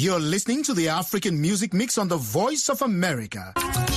You're listening to the African Music Mix on the Voice of America.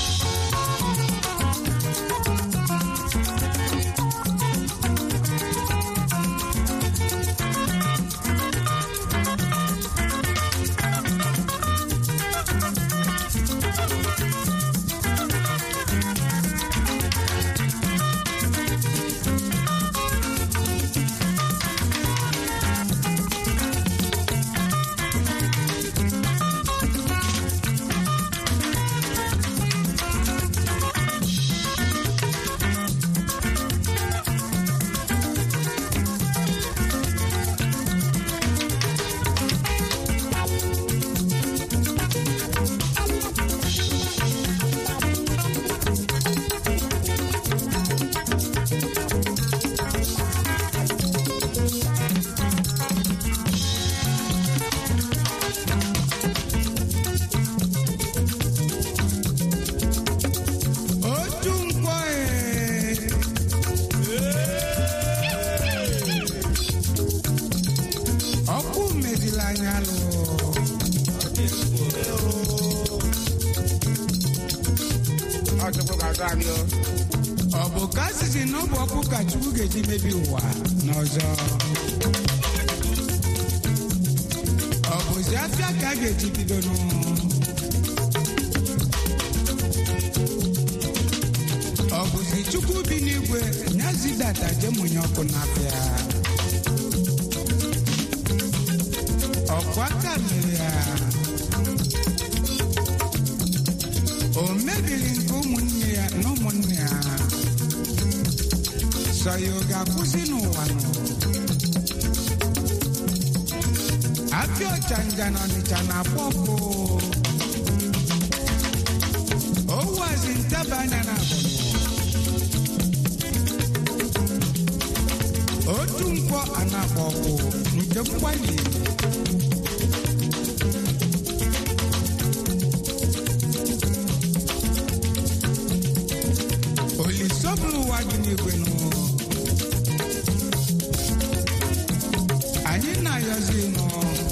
Ọ bụ ka asịsị na ọ bụ ọkụ ka Chukwu ga-eji mebi ụwa n'ọzọ. Ọ bụzi afịa ka a ga-eji bido ọ bụzi Chukwu bi n'igwe nyazidata jemunye ọkụ n'afịa. Ọkwa aka mere ya o mebiri nke ụmụnne ya na ụmụnne ya sọ ya ọ ga-akwụsị n'ụwa nọ. Afịa ọchanja na Ọnịcha na-akpọ ọkụ owazi ntaba anya na abụọ otu nkwọ a na-akpọ ọkụ nke mgbali. Olisobulu ụwa dị n'igwe nụ anyị na-ayọzi nọ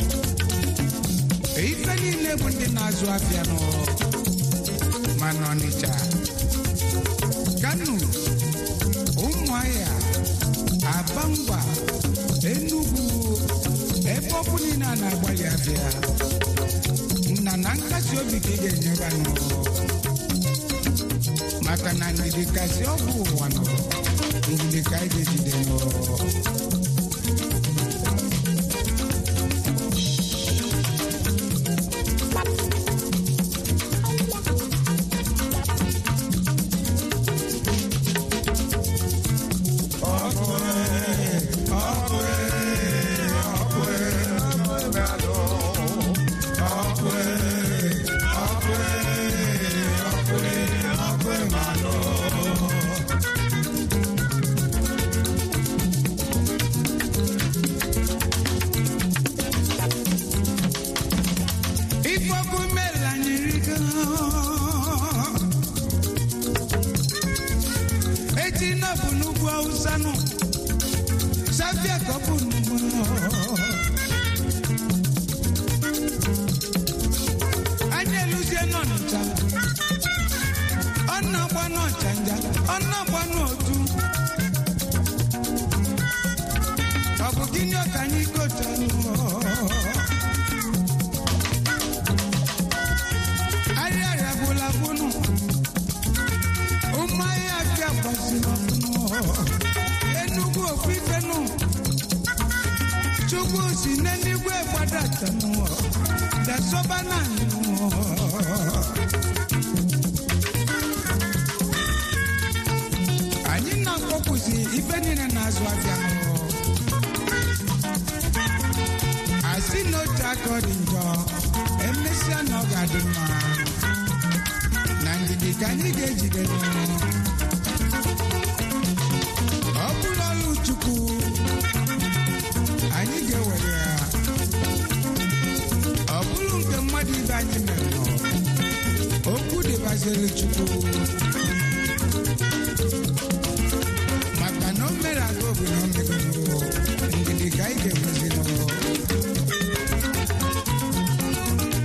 ife niile bụ ndị na-azụ afịa nọ ma n'Ọnịcha, Kano, Ụmụahịa, Aba, Ngwa, Enugu, ebe ọ bụ niile a na-agbalị afịa nna na nkasi obi ka ị ga-enyeba nọ maka na ndidi kasị ọgwụ ụwa nọ ndidi ka anyị ga-ejide nọ. Anyị na-akpọkwụzi ife niile na-azụ afịa asị n'otu aka ọ dị njọ emesịa na ọ ga-adị mma na ndidi ka anyị ga-ejide ọ bụrụ ọlụ Chukwu anyị ga-ewere ya, ọ bụrụ nke mmadụ ibe anyị mere okwu dịbaziri Chukwu maka na o mere aga obi na omego ndidi ka anyị ga-enwezi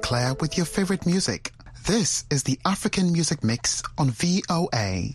Claire with your favorite music. This is the African Music Mix on VOA.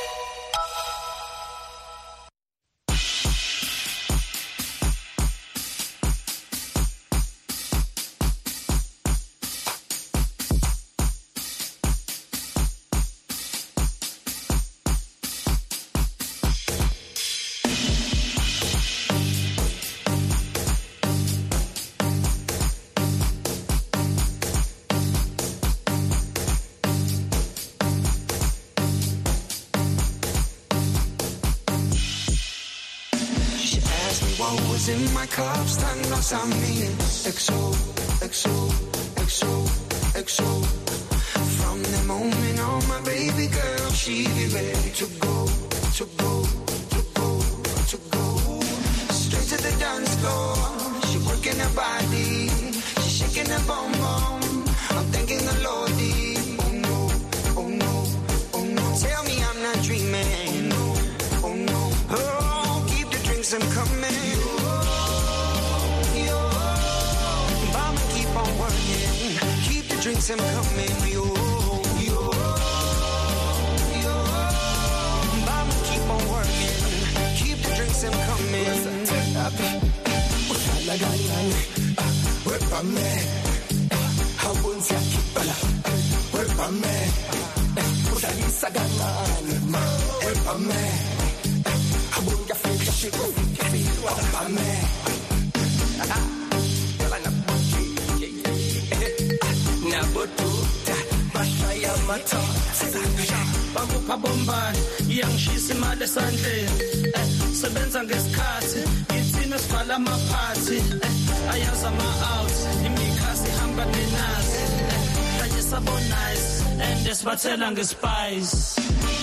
In my cup, stand on some XO, XO, XO, XO. From the moment on my baby girl, she be ready to go, to go, to go, to go. Straight to the dance floor, she working her body, she shaking her bum bum. I'm thanking the Lordy. Oh no, oh no, oh no. Tell me I'm not dreaming. Oh no, oh, keep the drinks, I'm coming. Drinks I'm coming, yo, yo, yo. Mama, keep on working, keep the drinks I'm coming. Bambuka bomba iyangishisa imali esandleni sebenza ngesikhathi ngithina sivala amaphathi ayaza ama-out imikhasi ihamba nenazi kanye sabonize and sibathela ngespice.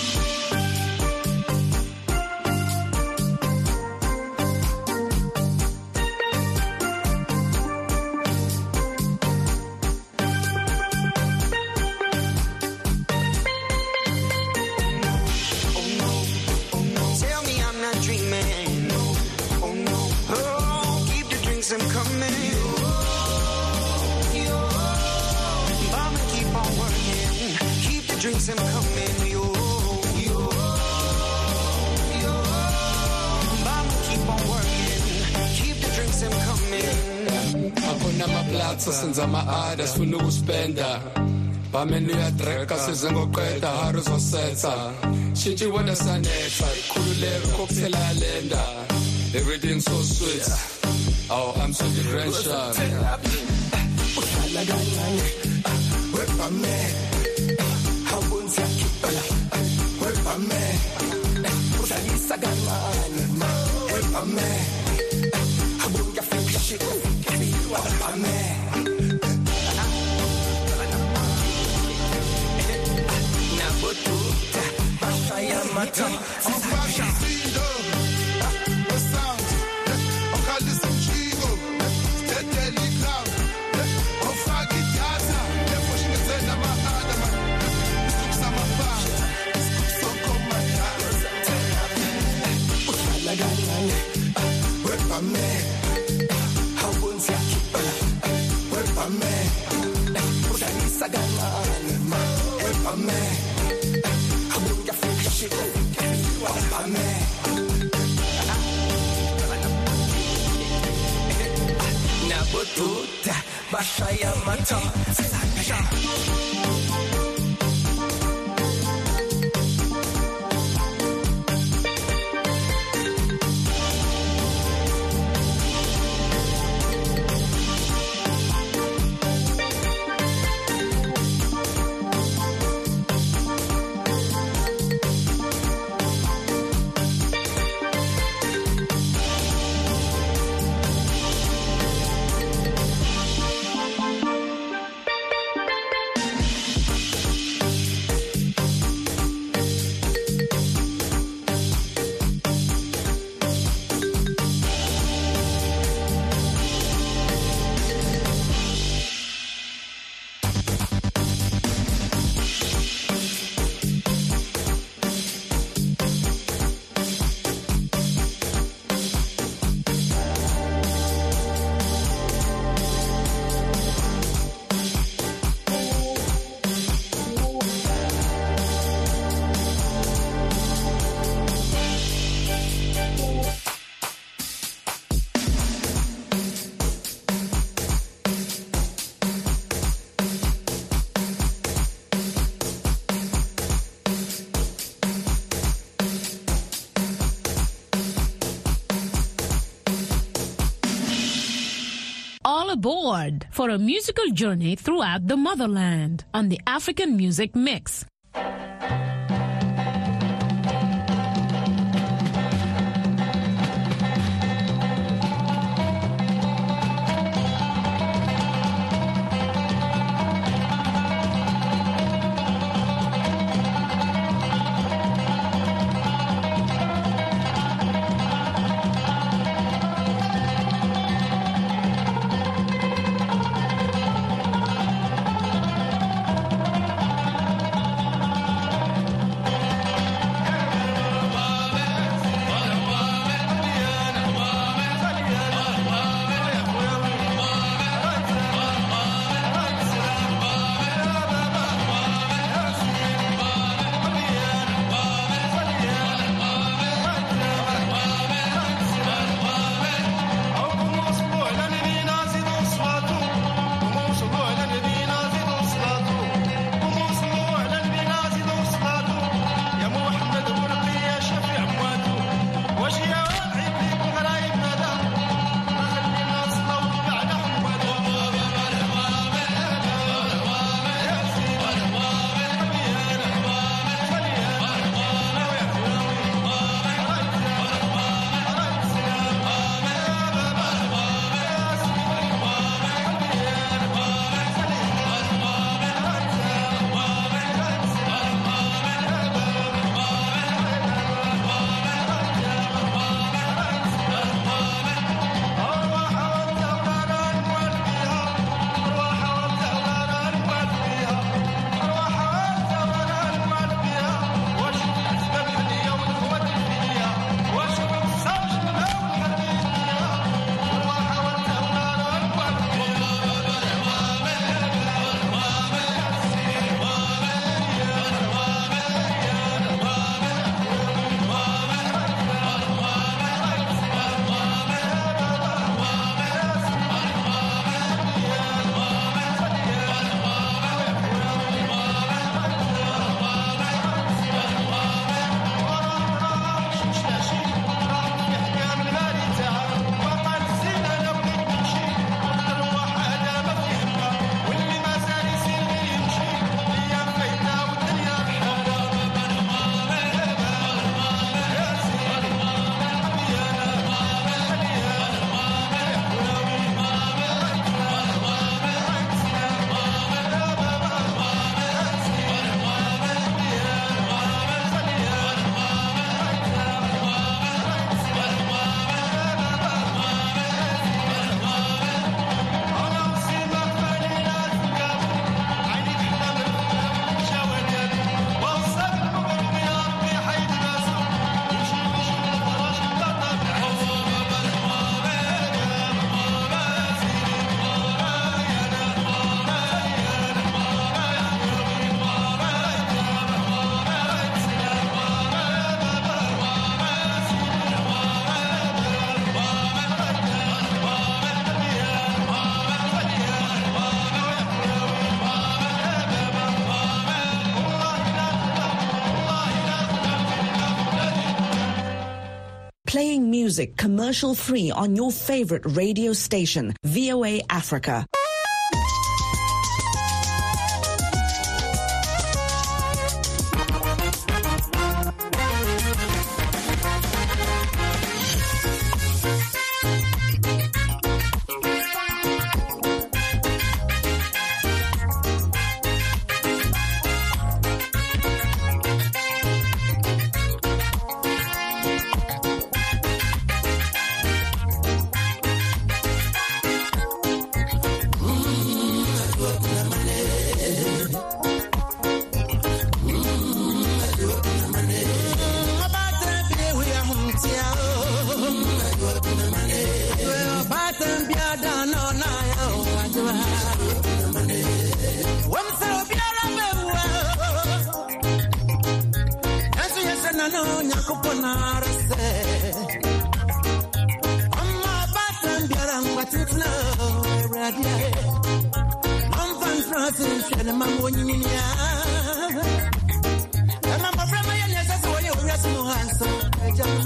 Drinks I'm coming, yo, yo, yo. Mama, keep on working, keep the drinks I'm coming. Akuna maplaza senza maada sifuna ukuspenda. Bamenu ya treka sezengoqeda haru zosetha. Shintshe wona sanetha, ikhululeko cocktail alenda. Everything so sweet. Oh, I'm so differential. Ushala kancane, wepa me. aboard for a musical journey throughout the motherland on the African Music Mix. Playing music commercial-free on your favorite radio station, VOA Africa.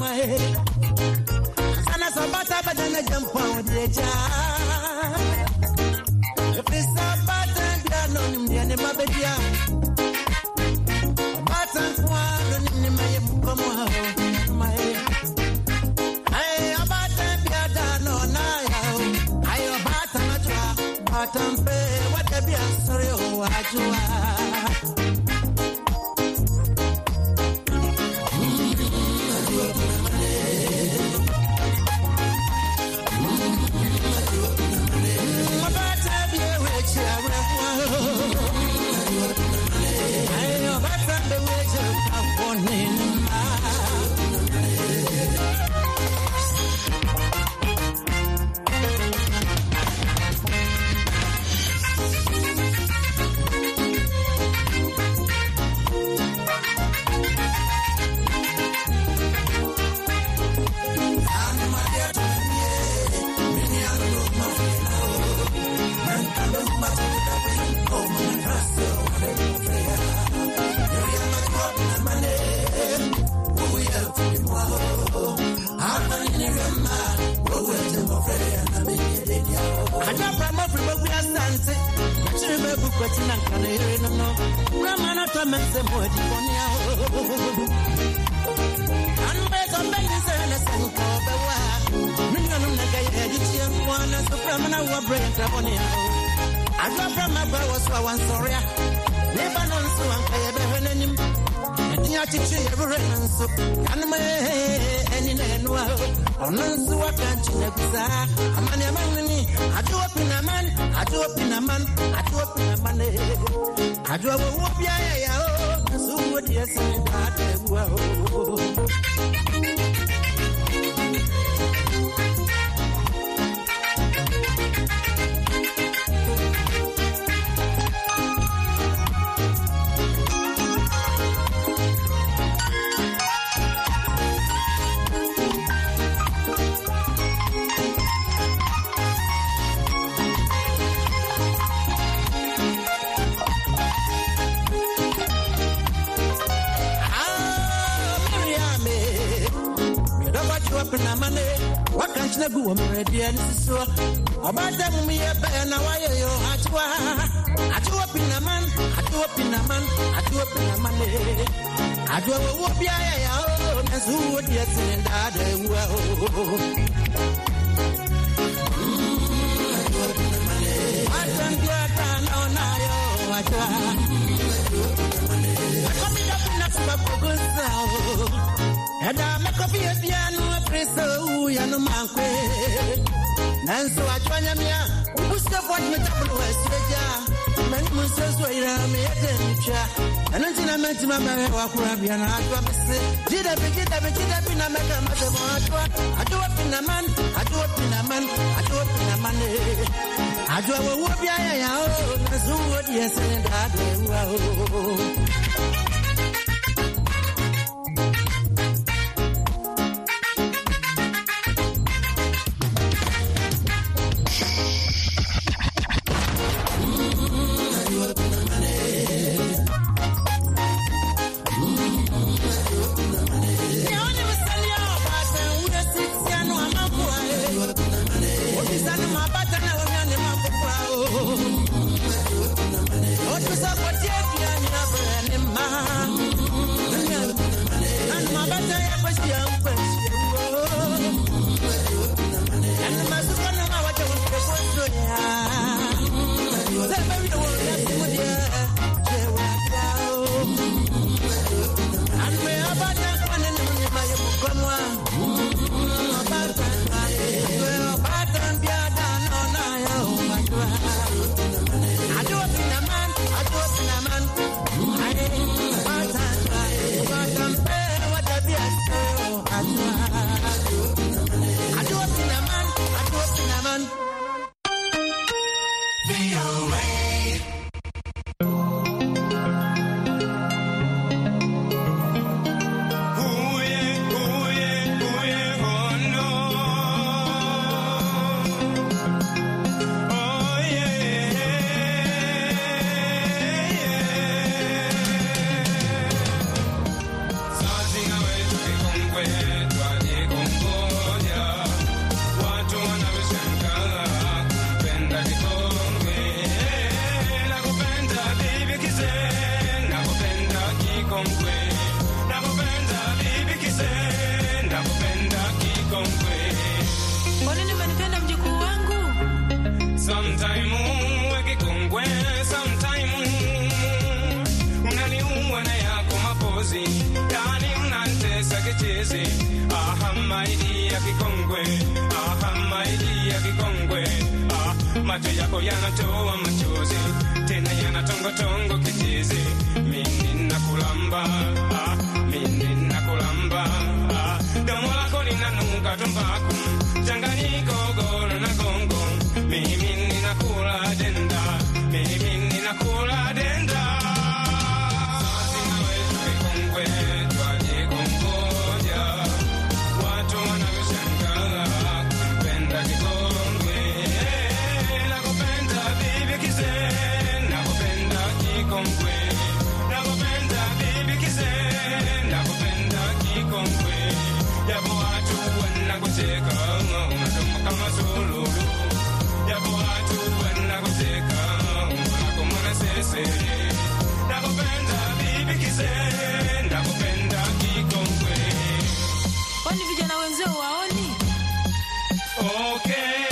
Sana sabata badana jampa wadeja Mabedia. Batan Kwan, Nimay Mukomo, my. I abatan Piada no Naya. I abatan Batampe, what a be a sorry, what you are. Baby Nani unante sakecheze ahamaidi ya kikongwe ahamaidi ya kikongwe macho yako yanatoa machozi tena yanatongo tongo kicheze mimi nakulamba mimi nakulamba domo lako linanuka tumbaku changanyiko goro na gongo mimi ninakula denda mimi ninakula denda Kwani vijana wenzao waoni? Okay.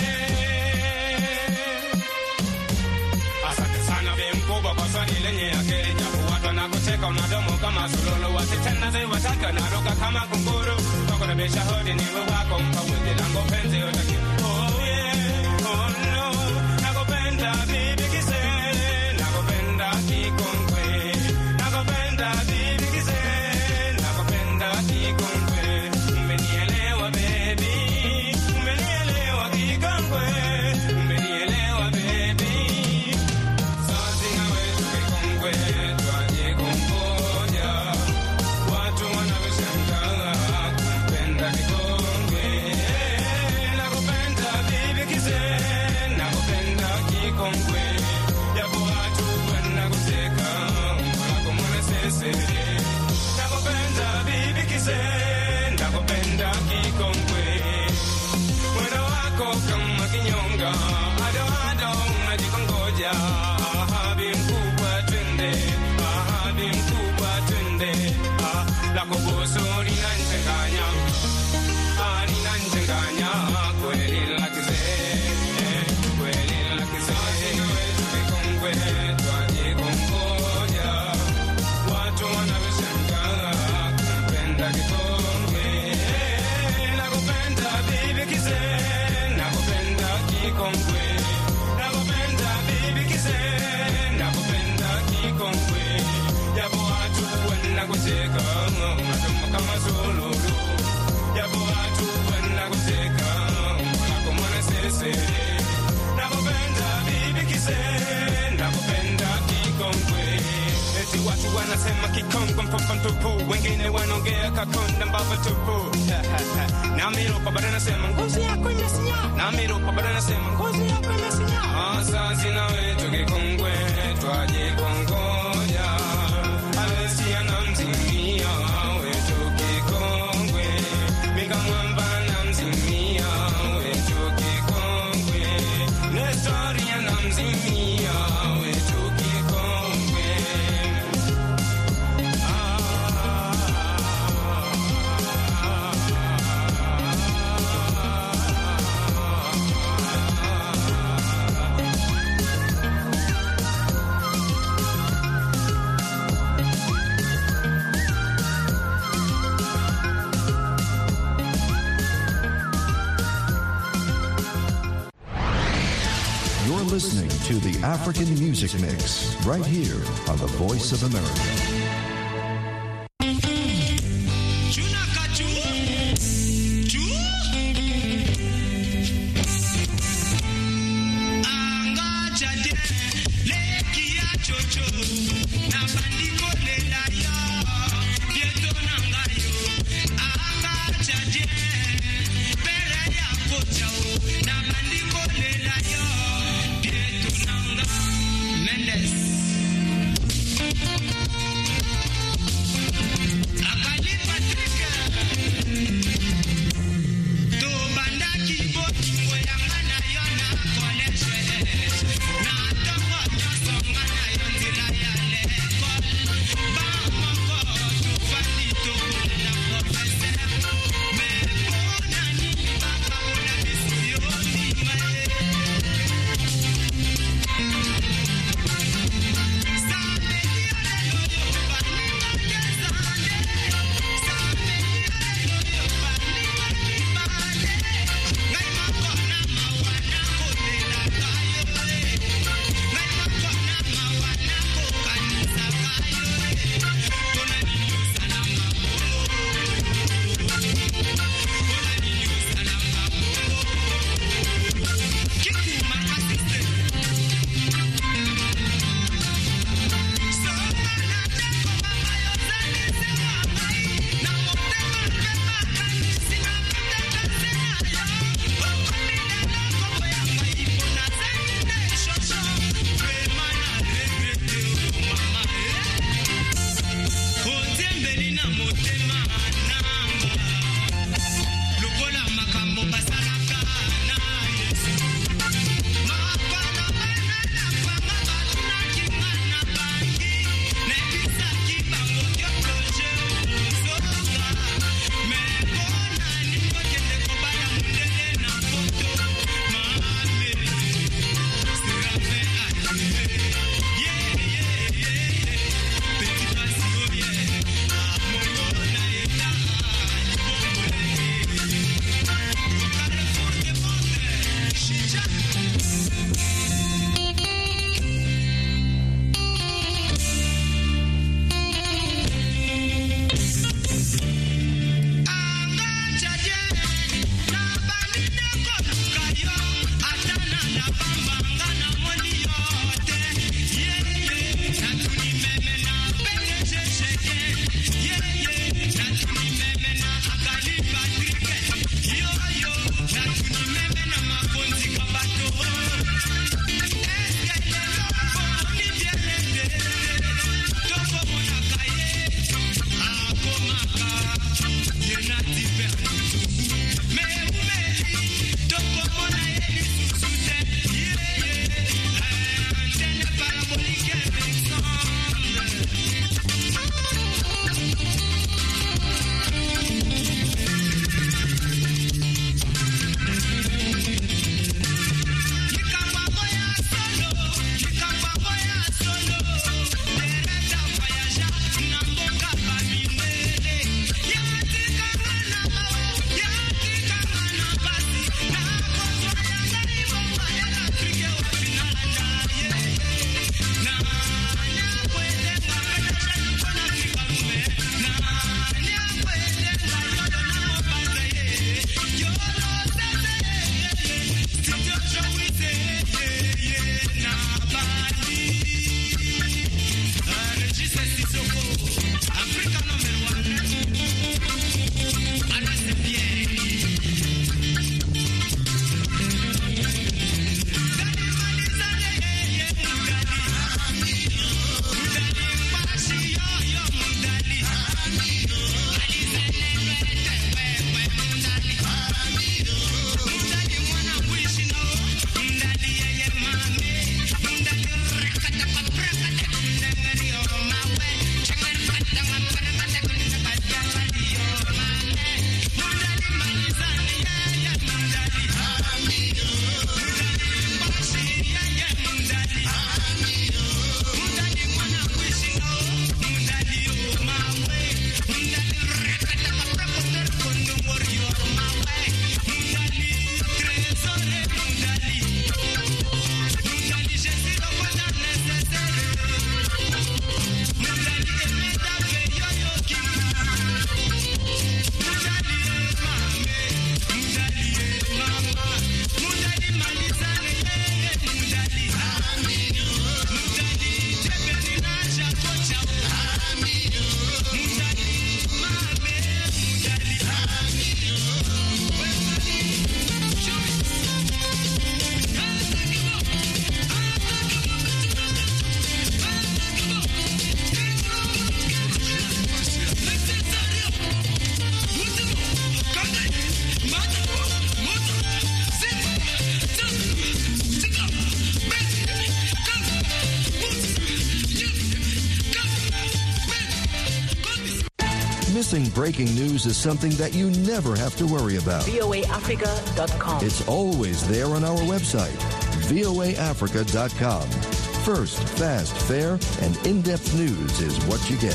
Asante sana bemkubwa kwa swali lenye akili japo watu wanakucheka unadomo kama sululu wasitenda zai wataka naruka kama kunguru wako na besha hodi niwe wako mpawezi lango penzi utaki oh yeah, oh no nakupenda bibi kise nakupenda kikongwe nakupenda bibi kise nakupenda kikongwe umenielewa baby umenielewa kikongwe umenielewa baby sasa nawe kikongwe twaje kongoja watu wanashangaa kupenda kikongwe nakupenda bibi kise nakupenda kikongwe japo watu wanakuteka wako mwanasese nakupenda bibi kise nakupenda kikongwe mwendo wako kama kinyonga ado unajikongoja ahabi mkubwa twende lako boso linanchanganya linanchanganya kweli lakize kikongwe twaje kongoja watu wanashangaa kupenda kikongwe nakupenda bibi kise nakupenda kikongwe nakupenda bibi kise nakupenda kikongwe japo watu wanakuteka unadomo kama sululu japo watu wanakuteka wako mwanasese nakupenda bibi kise nakupenda kikongwe eti watu wanasema kikongwe mpopa mtupu wengine wanaongea kakonda mbava tupu na miropa bado nasema ngozi yako imesinya na miropa bado nasema ngozi yako imesinya sasa nawe tukikongwe twaje kongoja alisia na mzimia wetu kikongwe mika mwamba na mzimia wetu kikongwe nestoria na mzimia wetu kikongwe You're listening to the African Music Mix right here on the Voice of America. Mendes. Discussing breaking news is something that you never have to worry about. voaafrica.com. It's always there on our website, voaafrica.com. First, fast, fair, and in-depth news is what you get.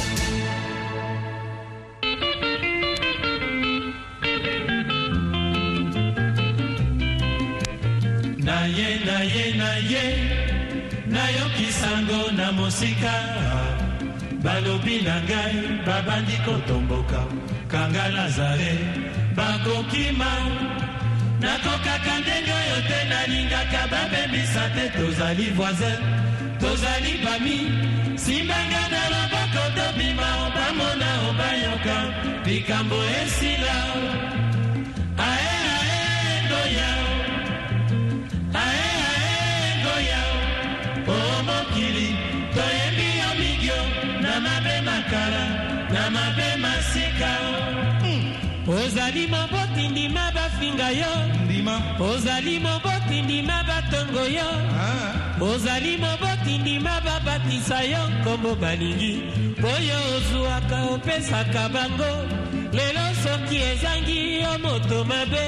Nayoki sango na mosika balobi na ngai babandi kotomboka kanga Lazare bakokima nakokaka ndenge oyo te nalingaka babebisa te tozali voisin tozali bami simbanga na loboko tobima opamona obayoka likambo esila ae goya toyebi yo migyo na mabe makala na mabe masika ozali moboti ndima bafinga yo ozali moboti ndima batongo yo ozali moboti ndima babatisa yo nkombo balingi oyo ozwaka opesaka bango lelo soki ezangi yo moto mabe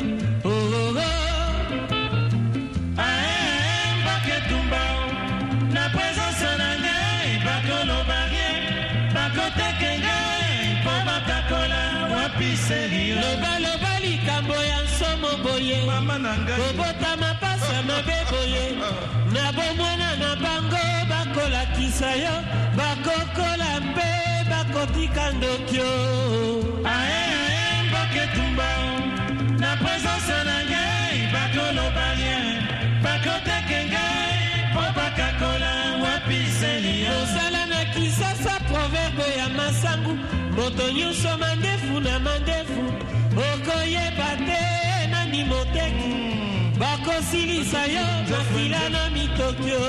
na présence na ngai bakoloba rien bakoteke ngai mpo bakakola wapi serio lobaloba likambo ya nsomo boye kobota mapasa mabe boye na bomwana na bango bakolakisa yo bakokola mpe bakotika ndokyo mboketumba na présence na ngai bakoloba rien bakoteke ngai osala na kisasa proverbe ya masangu moto nyonso mandefu na mandefu okoyeba te nani moteki bakosilisa yo makila na mitokyo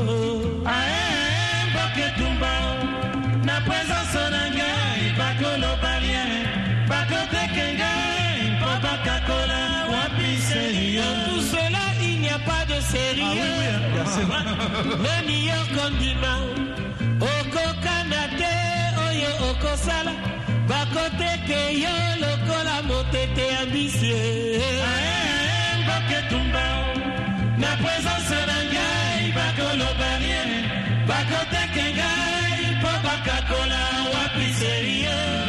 mboketumba na présence na ngai bakoloba rien bakoteke ngai mpo bakakola wapi serio tout cela il n'y a pas de sérieux nani yo kondima okokana te oyo okosala bakoteke yo lokola motete ambisie mboketumba na présence na ngai bakoloba rien bakoteke ngai mpo bakakola wapi sérieux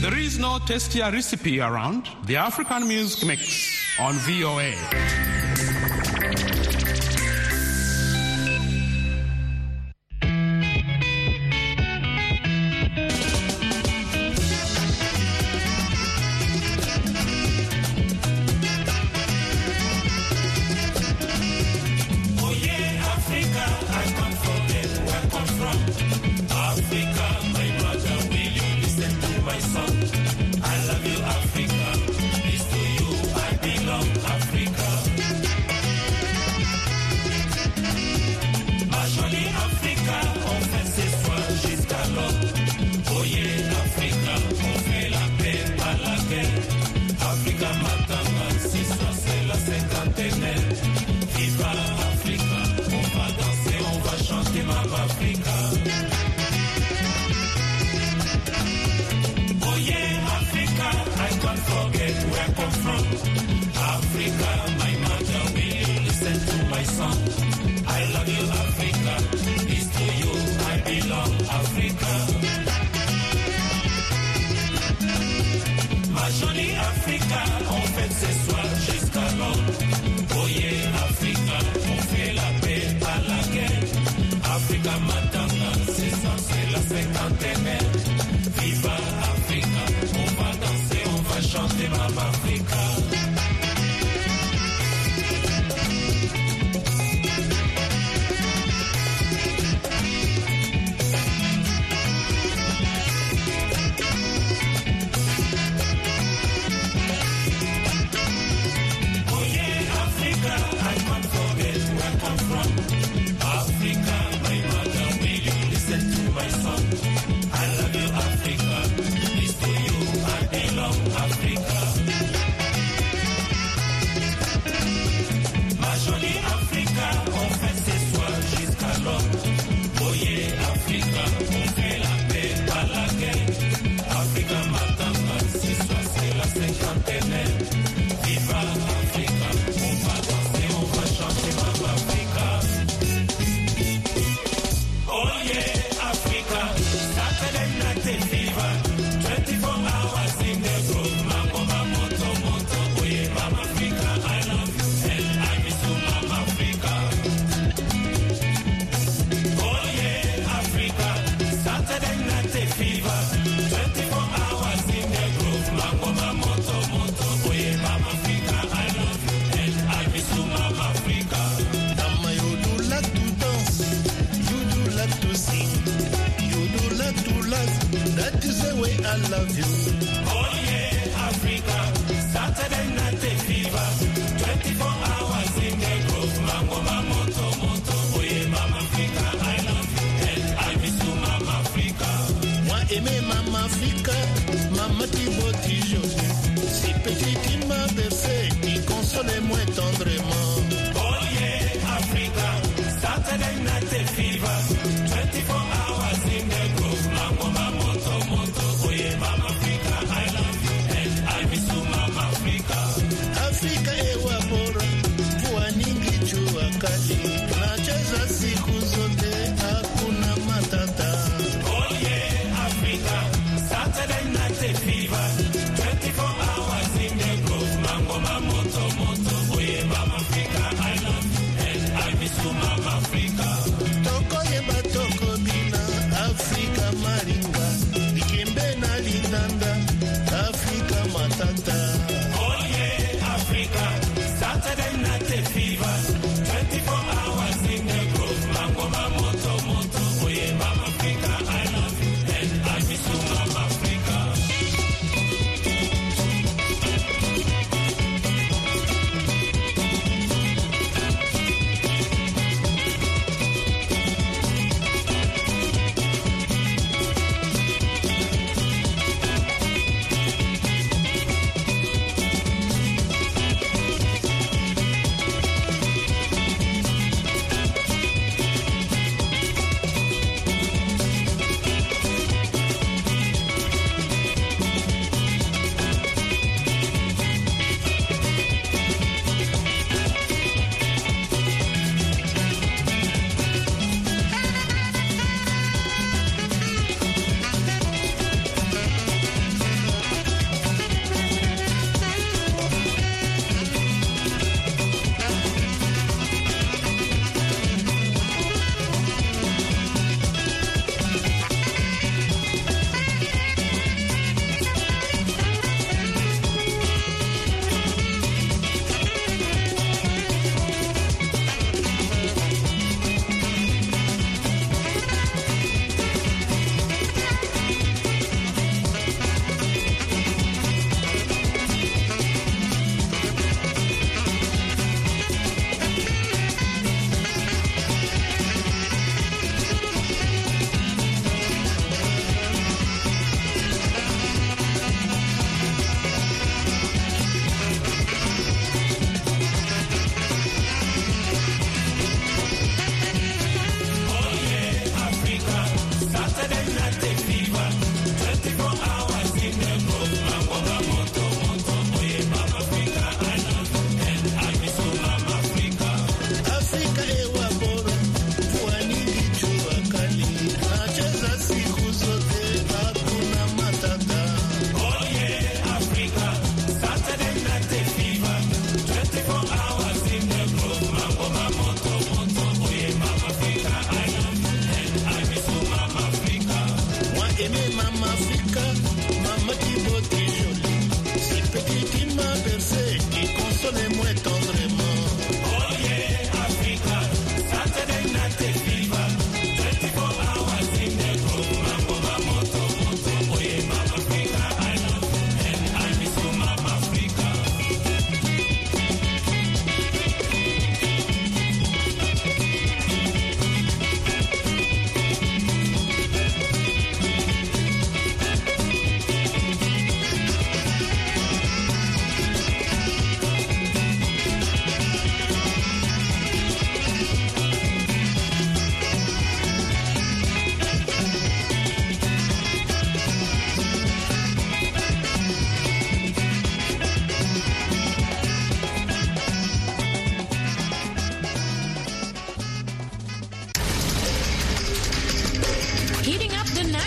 There is no tastier recipe around. The African Music Mix on VOA.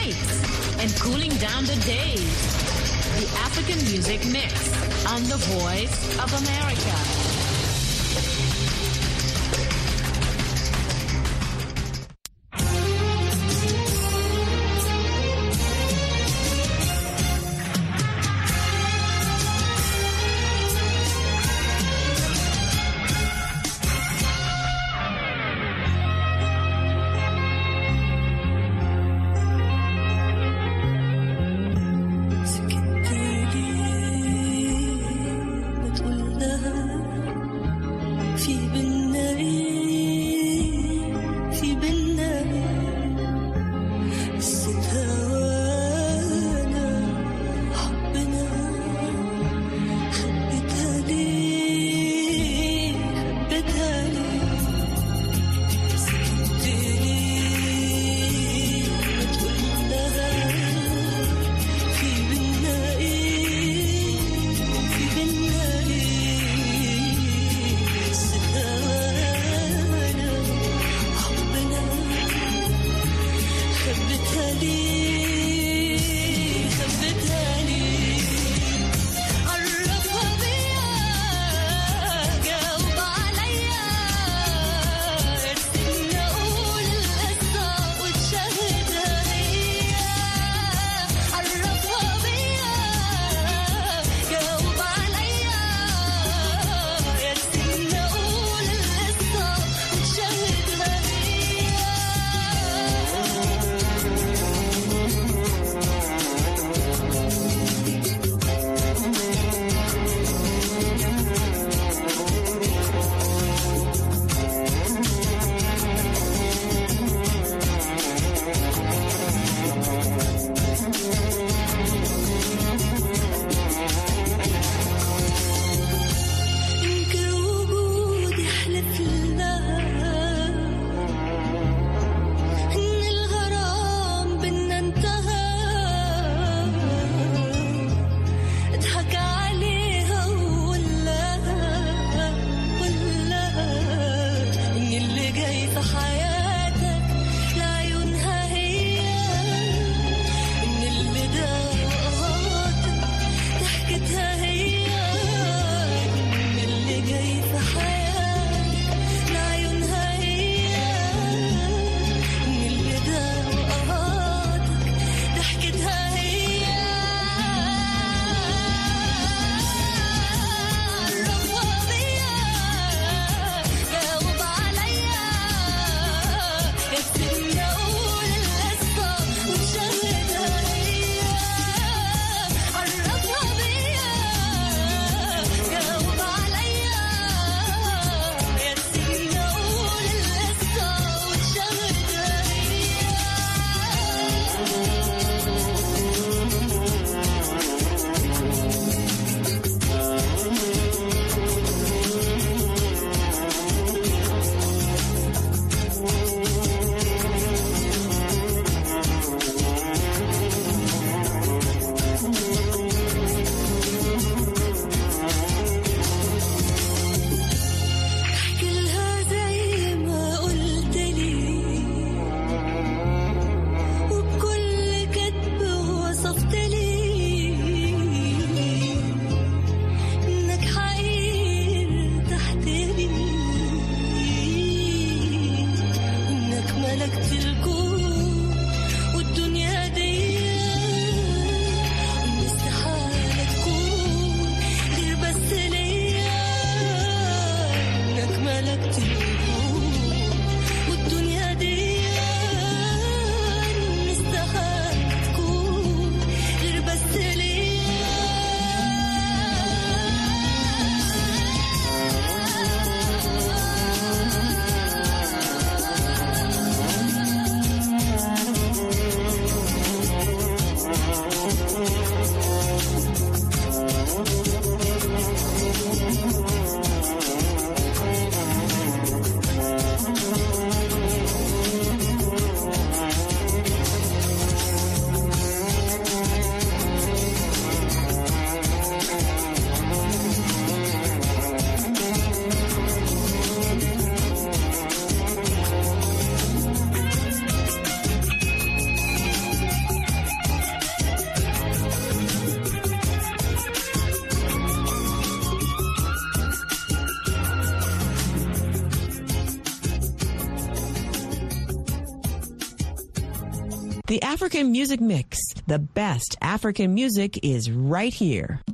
weeks and cooling down the days. The African Music Mix on the Voice of America. The African Music Mix. The best African music is right here.